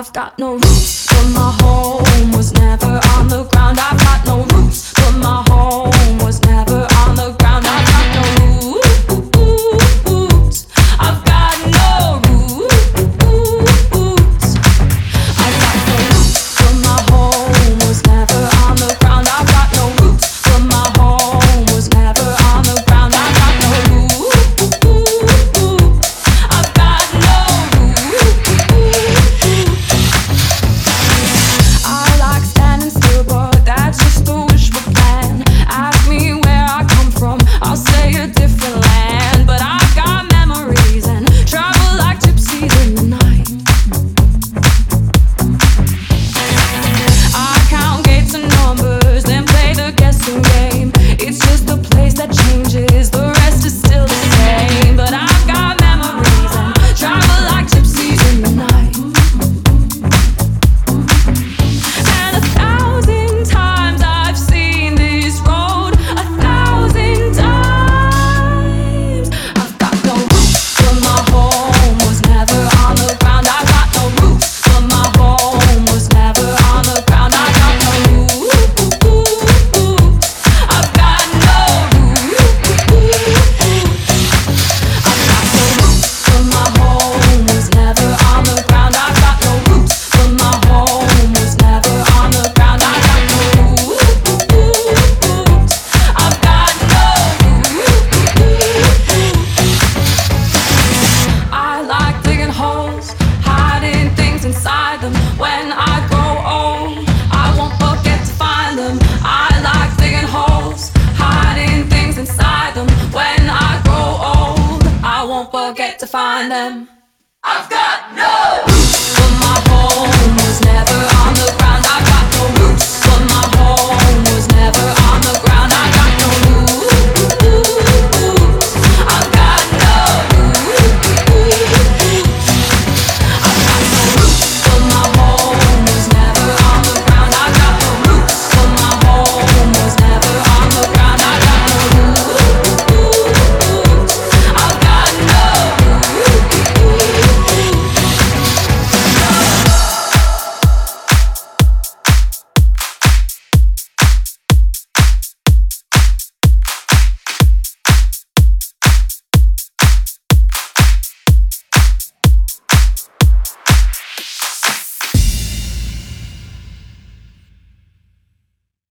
I've got no roots, but my home was never on the ground. I've got no roots, but my home was never on the ground. I've got no roots. I've got no roots. I've got no roots, but my home was never on the ground. I've got no roots, but my home was never on the ground. I've got no roots. I've got no roots. I like standing still, but that's just a wishful plan. Ask me where I come from, I'll say a different land. But I've got memories and travel like gypsies in the night. I count gates and numbers, then play the guessing game. It's just a place that changes, the rest is still the same. But I've got memories and travel like gypsies in the night. And 1,000 times I've seen this road, 1,000 times. I've got no roots, but my home was never on the ground. I've got no roots, but my home was never on the ground. I've got no roots. I've got no roots. I've got no roots, but my home was never on the ground. I've got no roots, but my home was never on the ground. I've got no roots. I've got no roots. I like digging holes, hiding things inside them. When I grow old, I won't forget to find them. I like digging holes, hiding things inside them. When I grow old, I won't forget to find them. I've got no